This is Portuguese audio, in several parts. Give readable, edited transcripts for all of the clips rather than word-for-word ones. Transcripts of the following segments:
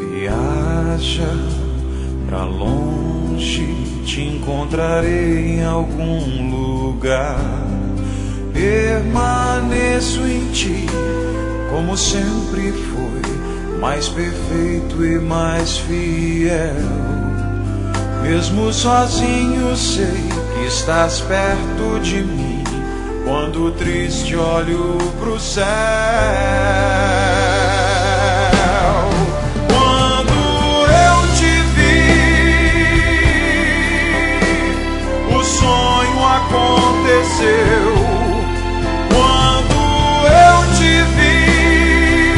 Viaja pra longe, te encontrarei em algum lugar. Permaneço em ti, como sempre foi, mais perfeito e mais fiel. Mesmo sozinho sei que estás perto de mim, quando triste olho pro céu. Quando eu te vi, o sonho aconteceu. Quando eu te vi,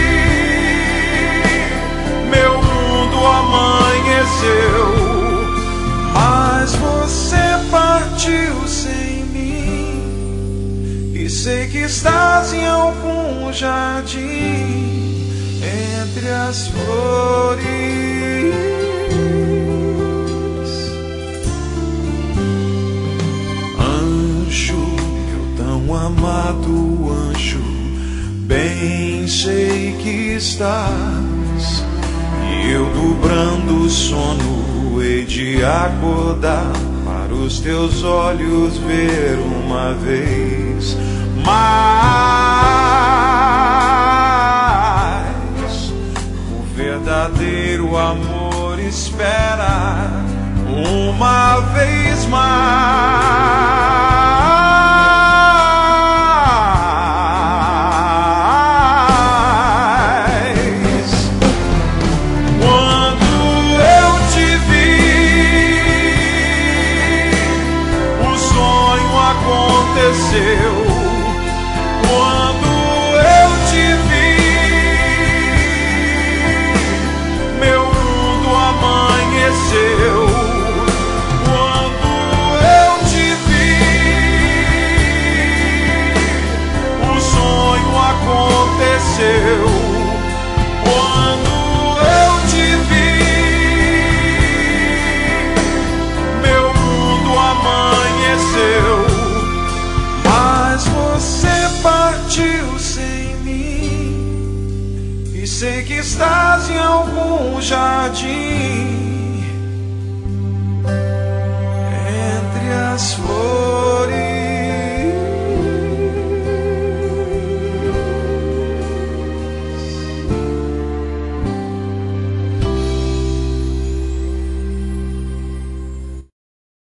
meu mundo amanheceu. Mas você partiu sem mim, e sei que estás em algum jardim entre as flores. Anjo, meu tão amado anjo, bem sei que estás, e eu dobrando o sono hei de acordar para os teus olhos ver uma vez mais. O verdadeiro amor espera uma vez mais. Aconteceu quando eu te vi, meu mundo amanheceu. Quando eu te vi, o sonho aconteceu. Quando eu te vi, meu mundo amanheceu. Você partiu sem mim, e sei que estás em algum jardim